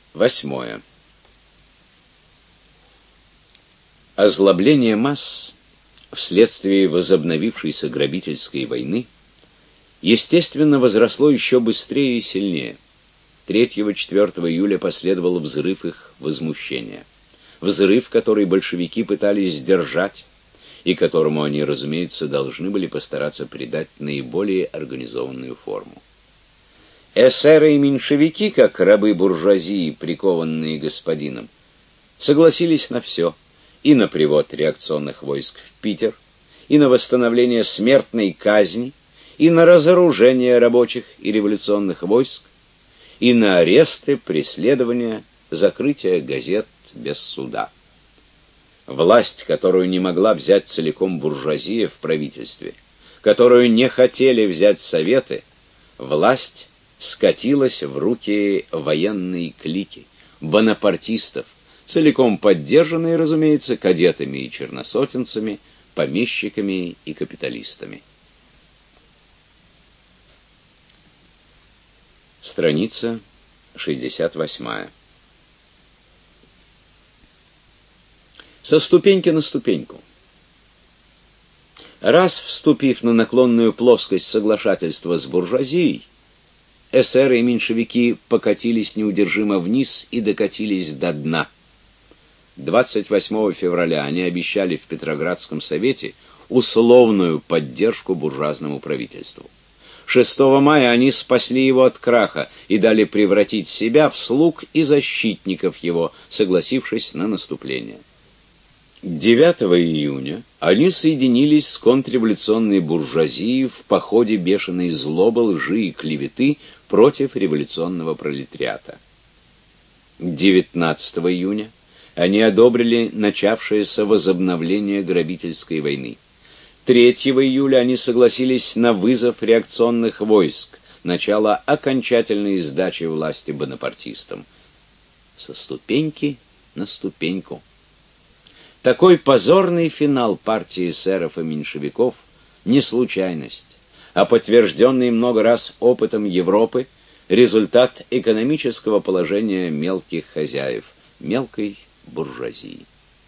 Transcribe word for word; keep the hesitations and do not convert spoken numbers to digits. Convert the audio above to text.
Восьмое. Озлобление масс вследствие возобновившейся грабительской войны естественно возросло еще быстрее и сильнее. третьего-четвёртого июля последовал взрыв их возмущения. Взрыв, который большевики пытались сдержать и которому они, разумеется, должны были постараться придать наиболее организованную форму. Эсеры и меньшевики, как рабы буржуазии, прикованные господином, согласились на все: и на привод реакционных войск в Питер, и на восстановление смертной казни, и на разоружение рабочих и революционных войск, и на аресты, преследования, закрытие газет без суда. Власть, которую не могла взять целиком буржуазия в правительстве, которую не хотели взять советы, власть скатилась в руки военной клики, бонапартистов, целиком поддержанные, разумеется, кадетами и черносотенцами, помещиками и капиталистами. Страница шестьдесят восьмая. Со ступеньки на ступеньку. Раз вступив на наклонную плоскость соглашательства с буржуазией, эсеры и меньшевики покатились неудержимо вниз и докатились до дна. двадцать восьмого февраля они обещали в Петроградском совете условную поддержку буржуазному правительству. шестого мая они спасли его от краха и дали превратить себя в слуг и защитников его, согласившись на наступление. девятого июня они соединились с контрреволюционной буржуазией в походе бешеной злобы, лжи и клеветы против революционного пролетариата. девятнадцатого июня они одобрили начавшееся возобновление грабительской войны. третьего июля они согласились на вызов реакционных войск, начало окончательной сдачи власти бонапартистам. Со ступеньки на ступеньку. Такой позорный финал партии эсеров и меньшевиков не случайность, а подтвержденный много раз опытом Европы результат экономического положения мелких хозяев, мелкой буржуазии.